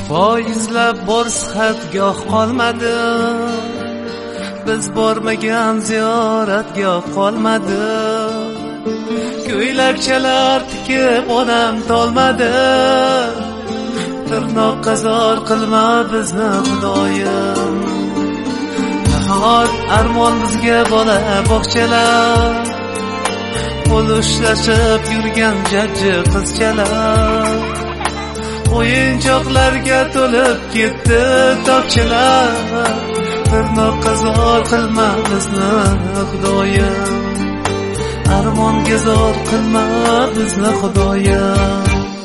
Poyizlab borsihat goh qolmadi, biz bormagan ziyoratgoh qolmadi. Ko'ylakchalar tikib onam tolmadi, tirnoqqa zor qilma bizni Xudoyim. Nahot armon bizga bola bog'chalar, qo'l ushlashib yurgan jajji qizchalar. O'yinchoqlarga to'lib ketdi tokchalar, tirnoqqa zor qilma bizni Xudoyim. Armonga zor qilma bizni Xudoyim.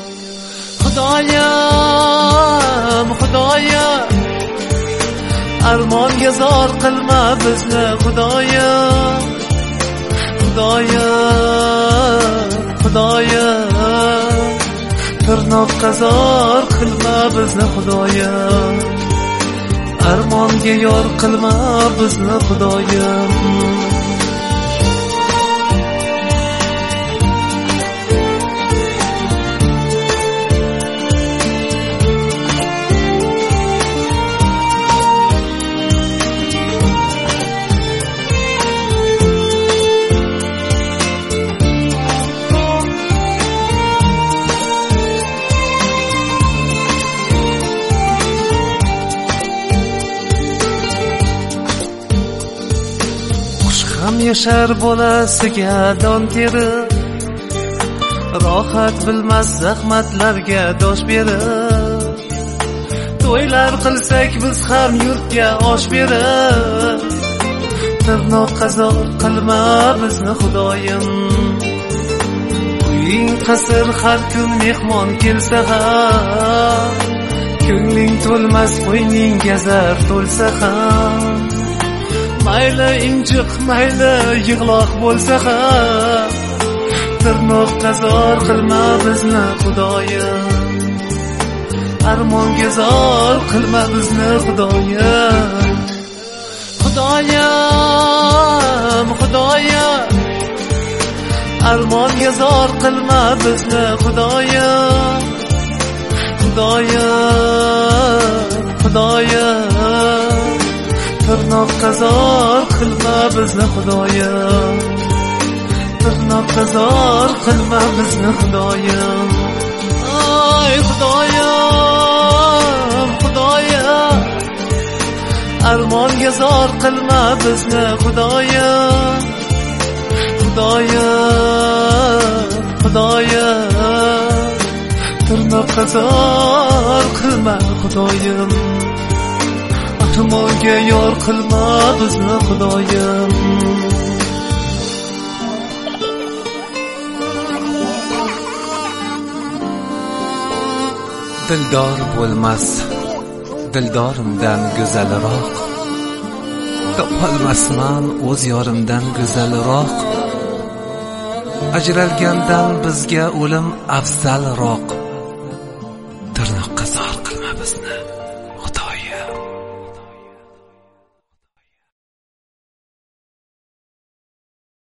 Xudoyim, Xudoyim, armonga zor qilma bizni Xudoyim. Xudoyim, Xudoyim, tirnoqqa zor qilma bizni Xudoyim. Armonga yor qilma bizni Xudoyim. Ham yashar bolasiga don terib, rohat bilmas zahmatlarga dosh berib. To'ylar qilsak biz ham yurtga osh berib, tirnoqqa zor qilma bizni Xudoyim. Uying qasr har kun mehmon kelsa ham, ko'ngling to'lmas qo'yning gazar to'lsa ham. Mayli injiq, mayli yig'loq bo'lsa ham, tirnoqqa zor qilma bizni Xudoyim. Armonga zor qilma bizni Xudoyim. Xudoyim, Xudoyim, armonga zor qilma bizni Xudoyim. Xudoyim, Xudoyim, tirnoqqa zor qilma bizni Xudoyim. Tirnoqqa zor qilma bizni Xudoyim. Ay Xudoyim, Xudoyim, armonga zor qilma bizni Xudoyim. Xudoyim, Xudoyim, tirnoqqa zor qilma Xudoyim. Armonga yor qilma bizni Xudoyim. Dildor bo'lmas dildorimdan go'zalroq, topolmasman o'z yorimdan go'zalroq. Ajralgandan bizga o'lim afzalroq.